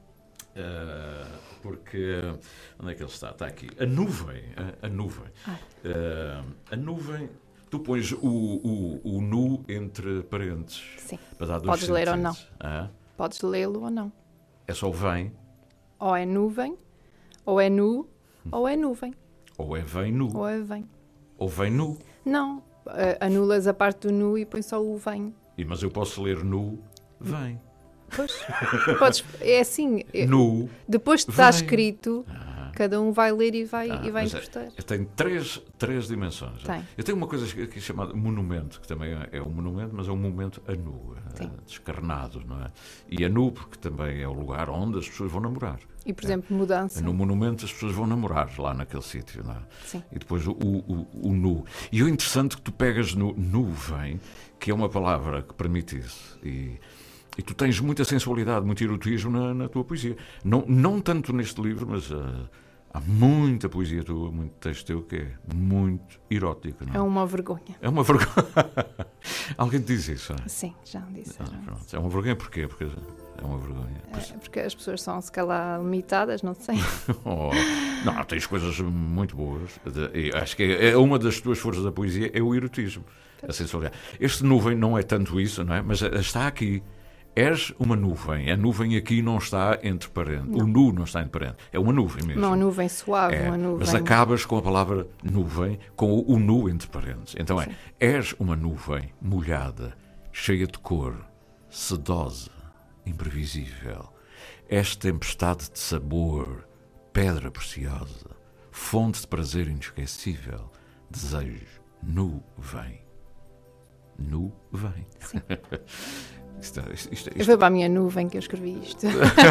eh, porque... Onde é que ele está? Está aqui. A nuvem. A, a nuvem. Eh, a nuvem... Tu pões o, o, o nu entre parênteses. Sim. Para dar dois Podes ler ou não. sentidos. Ah, Podes lê-lo ou não. é só o vem, Ou é nuvem, ou é nu, ou é nuvem, ou é vem nu, ou é vem. ou vem nu. Não, uh, anulas a parte do nu e pões só o vem. E, mas eu posso ler nu, vem. Pois, podes, é assim, é- Nu. depois de estar Vem. escrito, cada um vai ler e vai, Ah, e vai mas é- interpretar. Tem três, três dimensões. Tem. Eu tenho uma coisa aqui chamada monumento, que também é um monumento, mas é um momento a nu, Sim. eh, descarnado, não é? E a nu, porque também é o lugar onde as pessoas vão namorar. E, por exemplo, mudança. No monumento as pessoas vão namorar lá naquele sítio, não é? Sim. E depois o, o, o nu. E o interessante é que tu pegas no nuvem, que é uma palavra que permite isso. E, e tu tens muita sensualidade, muito erotismo na, na tua poesia. Não, não tanto neste livro, mas uh, há muita poesia tua, muito texto teu que é muito erótico, não é? É uma vergonha. É uma vergonha. Alguém te diz isso, não é? Sim, já me Ah, disseram. pronto. É uma vergonha porquê? Porque é uma vergonha. Pois- É, porque as pessoas são, se calhar, limitadas, não sei. Oh, não, tens coisas muito boas. De- e acho que é, é uma das tuas forças da poesia é o erotismo, a sensualidade. Este nuvem não é tanto isso, não é? Mas está aqui. És uma nuvem. A nuvem aqui não está entre parênteses. O nu não está entre parênteses. É uma nuvem mesmo. Uma nuvem suave, É, uma nuvem... mas acabas com a palavra nuvem, com o, o nu entre parênteses. Então é, és uma nuvem molhada, cheia de cor, sedosa, imprevisível. És tempestade de sabor, pedra preciosa, fonte de prazer inesquecível, desejo, nuvem. nuvem. Sim. Isto, isto, isto, isto... Foi para a minha nuvem que eu escrevi isto.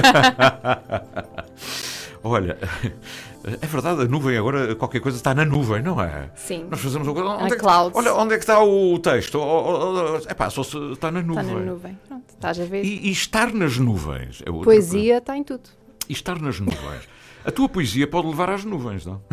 Olha, é verdade, a nuvem agora, qualquer coisa está na nuvem, não é? Sim. Nós fazemos uma coisa. Onde a é que, clouds. olha, onde é que está o texto? É pá, só se está na nuvem. Está na nuvem. Pronto, estás a ver? E, e estar nas nuvens é outra Poesia coisa. está em tudo. E estar nas nuvens. A tua poesia pode levar às nuvens, não?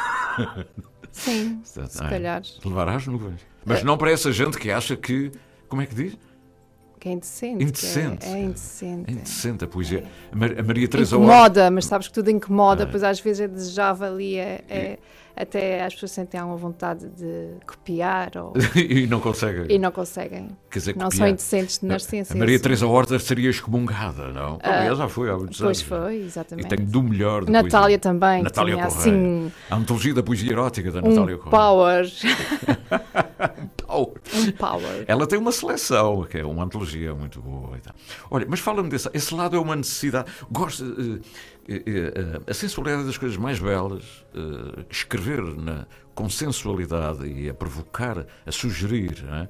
Sim, se é, calhar. Levar às nuvens. Mas é. Não para essa gente que acha que. Como é que diz? Que é indecente. Indecente. É, é indecente. É indecente a poesia. É. A Maria Teresa incomoda, mas sabes que tudo incomoda, é. Pois às vezes é desejável e é, é, até as pessoas sentem alguma vontade de copiar. Ou... e não conseguem. E não conseguem. Quer dizer, não copiar. São indecentes de nascença. A Maria Teresa Horta seria excomungada, não? Ah, aliás, já foi há muitos pois anos. Pois foi, exatamente. E tenho do melhor da Natália poesia. também. Natália tinha, Correia. Assim, a antologia da poesia erótica da um Natália Correia. Power. Power. Um power. Ela tem uma seleção, que é uma antologia muito boa. E tal. Olha, mas fala-me desse. Esse lado é uma necessidade. Gosto. Uh, uh, uh, a sensualidade das coisas mais belas, uh, escrever na, com sensualidade e a provocar, a sugerir, não é?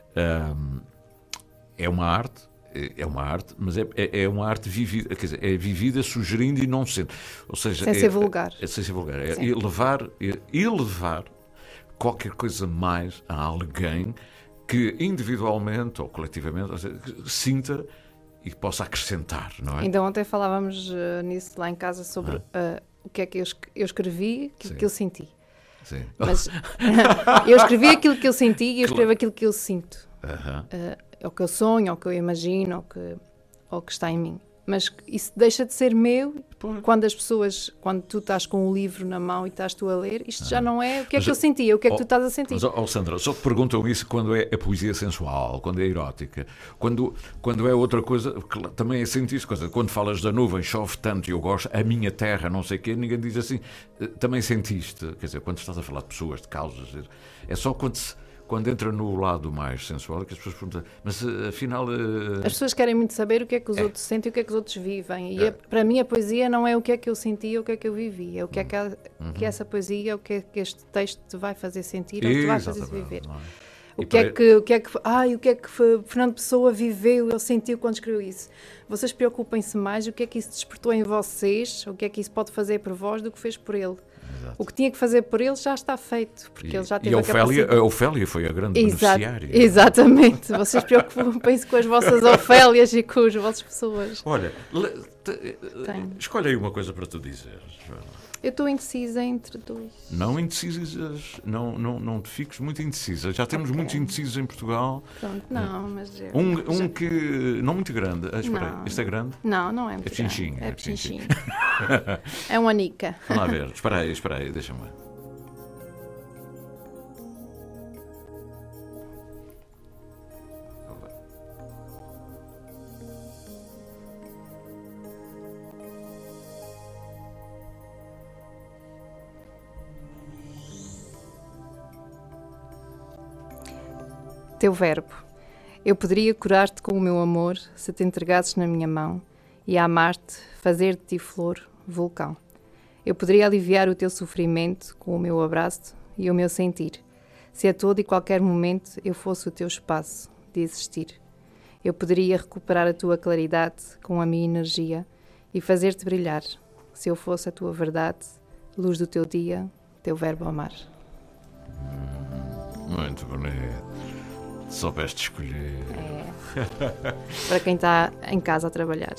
Uh, é uma arte. É uma arte, mas é, é, é uma arte vivida, quer dizer, é vivida sugerindo e não sendo. Ou seja, sem é, ser vulgar. É, é sem ser vulgar. É elevar, é elevar qualquer coisa mais a alguém que individualmente ou coletivamente, ou seja, sinta e possa acrescentar, não é? Ainda ontem falávamos uh, nisso lá em casa sobre ah. uh, o que é que eu, eu escrevi, aquilo Sim. que eu senti. Sim. Mas eu escrevi aquilo que eu senti e eu escrevo claro. Aquilo que eu sinto. Uh-huh. Uh, é o que eu sonho, é o que eu imagino, é o que, é o que está em mim. Mas isso deixa de ser meu Pô. Quando as pessoas, quando tu estás com o livro na mão e estás tu a ler, isto ah. já não é o que é mas, que eu senti, é o que é que oh, tu estás a sentir. Mas, oh, Sandra, só te perguntam isso quando é a poesia sensual, quando é erótica, quando, quando é outra coisa, que também é sentir isso, quando falas da nuvem, chove tanto e eu gosto, a minha terra, não sei o quê, ninguém diz assim, também sentiste, quer dizer, quando estás a falar de pessoas, de causas, é só quando se Quando entra no lado mais sensual, que as pessoas perguntam, mas afinal... Uh... As pessoas querem muito saber o que é que os é. outros sentem e o que é que os outros vivem. E é. a, para mim a poesia não é o que é que eu senti ou o que é que eu vivi. É o que é que, a, uhum. que essa poesia, o que é que este texto te vai fazer sentir ou te vai fazer viver. É? O que, é que, o que é que... Ai, o que é que Fernando Pessoa viveu, ele sentiu quando escreveu isso. Vocês preocupem-se mais o que é que isso despertou em vocês, o que é que isso pode fazer por vós do que fez por ele. Exato. O que tinha que fazer por ele já está feito, porque e, ele já teve e a, a Ofélia, capacidade. a Ofélia foi a grande Exato, beneficiária. Exatamente. Vocês preocupem-se com as vossas Ofélias e com as vossas pessoas. Olha, te, escolhe aí uma coisa para tu dizeres. Eu estou indecisa entre dois. Não indecisas, não, não, não te fiques muito indecisa. Já temos okay. muitos indecisos em Portugal. Pronto, não, mas... Eu, um um já... que... Não muito grande. Ah, espera aí, este é grande? Não, não é muito é pinchinho, grande. É pinchinho. É um anica. Vamos lá ver. Espera aí, espera aí, deixa-me ver. Teu verbo. Eu poderia curar-te com o meu amor se te entregasses na minha mão e a amar-te, fazer de ti flor, vulcão. Eu poderia aliviar o teu sofrimento com o meu abraço e o meu sentir, se a todo e qualquer momento eu fosse o teu espaço de existir. Eu poderia recuperar a tua claridade com a minha energia e fazer-te brilhar, se eu fosse a tua verdade, luz do teu dia, teu verbo amar. Muito bonito. Soubeste escolher. É. Para quem está em casa a trabalhar.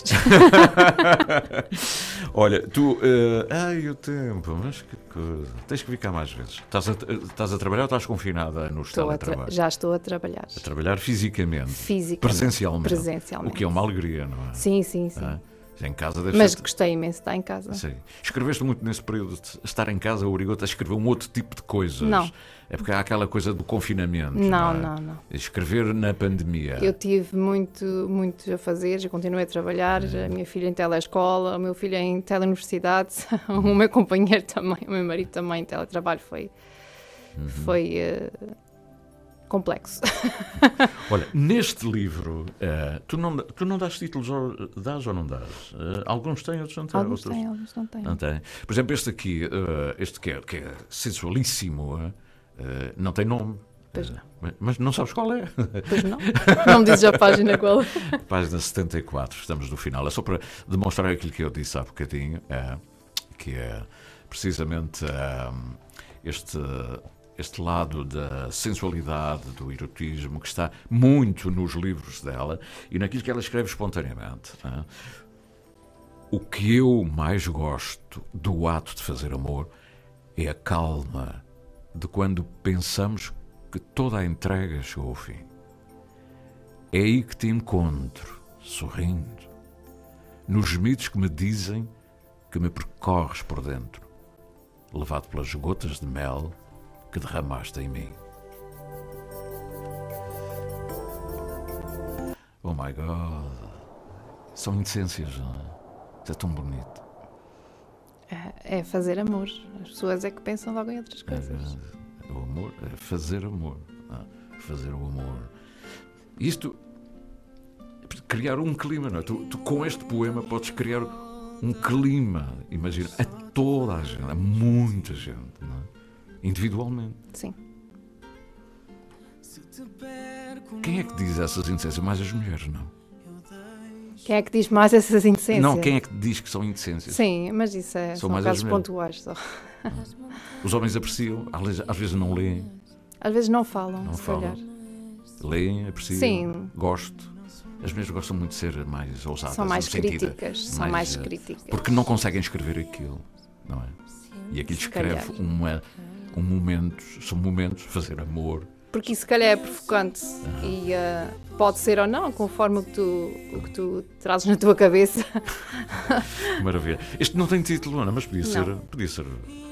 Olha, tu... Uh, ai, o tempo, mas que coisa. Tens que vir cá mais vezes. Estás a, estás a trabalhar ou estás confinada no teletrabalho? Já estou a trabalhar. A trabalhar fisicamente? Fisicamente. Presencialmente? Presencialmente. O que é uma alegria, não é? Sim, sim, sim. Ah, em casa deve mas ser... gostei imenso de estar em casa. Sim. Escreveste muito nesse período de estar em casa, obrigou-te a escrever um outro tipo de coisas. Não. É porque há aquela coisa do confinamento. Não, não, é? não, não. Escrever na pandemia. Eu tive muito, muito a fazer, já continuei a trabalhar, hum. a minha filha em telescola, o meu filho em teleuniversidade, o meu companheiro também, o meu marido também em teletrabalho. Foi, uhum. foi uh, complexo. Olha, neste livro, uh, tu, não, tu não dás títulos, ou, dás ou não dás? Uh, alguns têm, outros não têm. Alguns outros têm, alguns não têm. Não têm. Por exemplo, este aqui, uh, este que é, que é sensualíssimo, uh, não tem nome. Pois não. Mas, mas não sabes qual é? Pois não. Não me dizes a página qual é. Página setenta e quatro, estamos no final. É só para demonstrar aquilo que eu disse há bocadinho, é, que é precisamente é, este, este lado da sensualidade, do erotismo, que está muito nos livros dela e naquilo que ela escreve espontaneamente. É. O que eu mais gosto do ato de fazer amor é a calma de quando pensamos que toda a entrega chegou ao fim. É aí que te encontro, sorrindo, nos gemidos que me dizem que me percorres por dentro, levado pelas gotas de mel que derramaste em mim. Oh my God! São indecências, não é? Isso é tão bonito. É fazer amor. As pessoas é que pensam logo em outras coisas. É, o amor é fazer amor. É? Fazer o amor. Isto, criar um clima, não é? Tu, tu com este poema podes criar um clima, imagina, a toda a gente, a muita gente, não é? Individualmente. Sim. Quem é que diz essas indecências? Mais as mulheres, não? Quem é que diz mais essas indecências? Não, quem é que diz que são indecências? Sim, mas isso é, são, são casos pontuais só. Os homens apreciam, às vezes, às vezes não leem. Às vezes não falam, não se falam. calhar. Leem, apreciam, Sim. Gosto. As mulheres gostam muito de ser mais ousadas. São mais críticas, sentido, são mais, mais críticas. Porque não conseguem escrever aquilo, não é? E aquilo escreve uma, um momento, são momentos de fazer amor. Porque isso se calhar é provocante uhum. e uh, pode ser ou não, conforme o que tu, o que tu trazes na tua cabeça. Maravilha. Este não tem título, Ana, mas podia ser, não. podia ser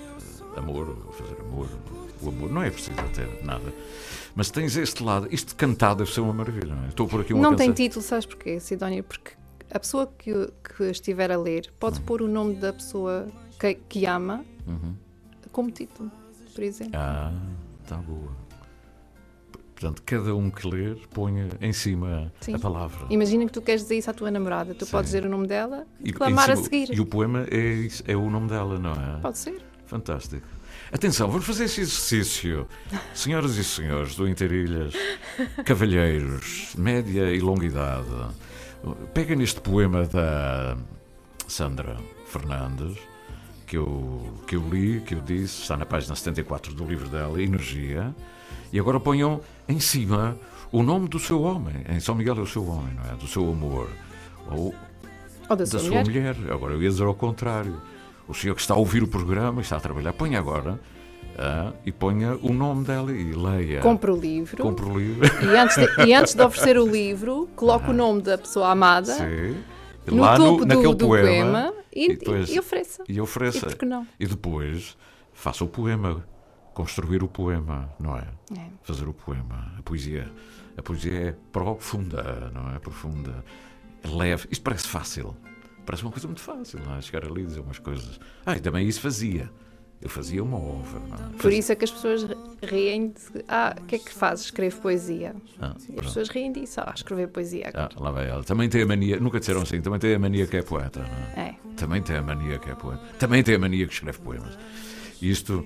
amor, fazer amor. O amor não é preciso ter nada. Mas tens este lado, isto cantado deve ser uma maravilha, não é? Estou por aqui uma Não canção. tem título, sabes porquê, Sidónia? Porque a pessoa que, que estiver a ler pode uhum. pôr o nome da pessoa que, que ama uhum. como título, por exemplo. Ah, está boa. Portanto, cada um que ler ponha em cima Sim. a palavra. Imagina que tu queres dizer isso à tua namorada. Tu Sim. podes dizer o nome dela e, e clamar cima, a seguir. E o poema é, é o nome dela, não é? Pode ser. Fantástico. Atenção, vamos fazer este exercício. Senhoras e senhores do Interilhas, cavalheiros, média e longa idade, peguem neste poema da Sandra Fernandes, que eu, que eu li, que eu disse, está na página setenta e quatro do livro dela, Energia, e agora ponham em cima o nome do seu homem. Em São Miguel é o seu homem, não é? Do seu amor. Ou, Ou da, da sua mulher. mulher. Agora eu ia dizer ao contrário. O senhor que está a ouvir o programa e está a trabalhar, ponha agora ah, e ponha o nome dela e leia. Compre o livro. Compre o livro. E antes de, e antes de oferecer o livro, coloque ah, o nome da pessoa amada sim. no lá topo no, do, naquele do poema, poema e, e, depois, e, e ofereça. E ofereça. E por que não? E depois faça o poema. Construir o poema, não é? é? Fazer o poema. A poesia, a poesia é profunda, não é? Profunda. É leve. Isto parece fácil. Parece uma coisa muito fácil, não é? Chegar ali e dizer umas coisas. Ah, e também isso fazia. Eu fazia uma obra. Não é? Por isso é que as pessoas riem de... Ah, o que é que fazes? Escreve poesia. Ah, e as pessoas riem disso. Ah, escrever poesia agora. Ah, lá vai ela. Também tem a mania... Nunca disseram assim. Também tem a mania que é poeta, não é? É. Também tem a mania que é poeta. Também tem a mania que escreve poemas. E isto...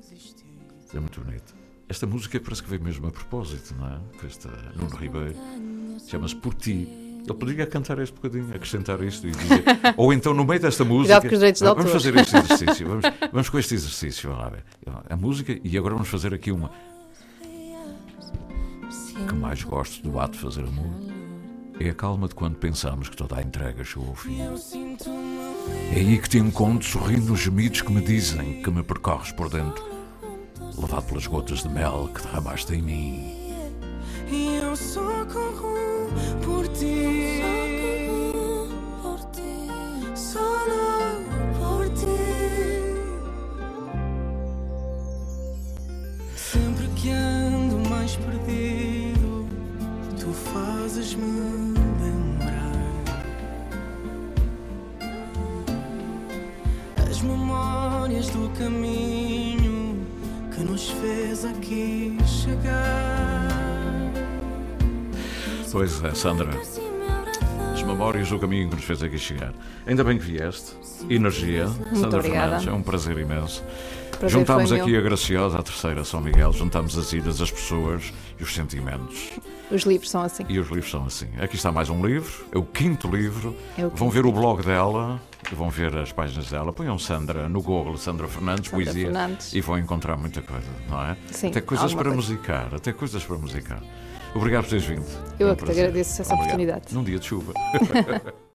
é muito bonito. Esta música parece que veio mesmo a propósito, não é? Com esta Nuno Ribeiro. Chama-se Por Ti. Ele poderia cantar este bocadinho, acrescentar isto e dizer... Ou então, no meio desta música... Cuidado com os direitos de autor. Vamos fazer este exercício. Vamos, vamos com este exercício. Vamos lá ver. A música... E agora vamos fazer aqui uma... O que mais gosto do ato de fazer amor é a calma de quando pensamos que toda a entrega chegou ao fim. É aí que te encontro sorrindo nos gemidos que me dizem que me percorres por dentro, levado pelas gotas de mel que derramaste em mim. E eu só corro por ti, só por ti. Sempre que ando mais perdido, tu fazes-me lembrar as memórias do caminho que nos fez aqui chegar. Pois é, Sandra, as memórias do caminho que nos fez aqui chegar. Ainda bem que vieste. Energia, Muito Sandra obrigada. Fernandes, é um prazer imenso. prazer Juntámos foi aqui meu. a Graciosa, a terceira São Miguel, juntámos as idas, as pessoas e os sentimentos. Os livros são assim. E os livros são assim. Aqui está mais um livro, é o quinto livro. É o Vão quinto ver o blog dela, vão ver as páginas dela. Ponham Sandra no Google, Sandra Fernandes, Sandra poesia, Fernandes. e vão encontrar muita coisa, não é? Sim, até coisas alguma para coisa. musicar, até coisas para musicar. Obrigado por teres vindo. Eu É um é que te prazer. agradeço essa Obrigado. oportunidade. Num dia de chuva.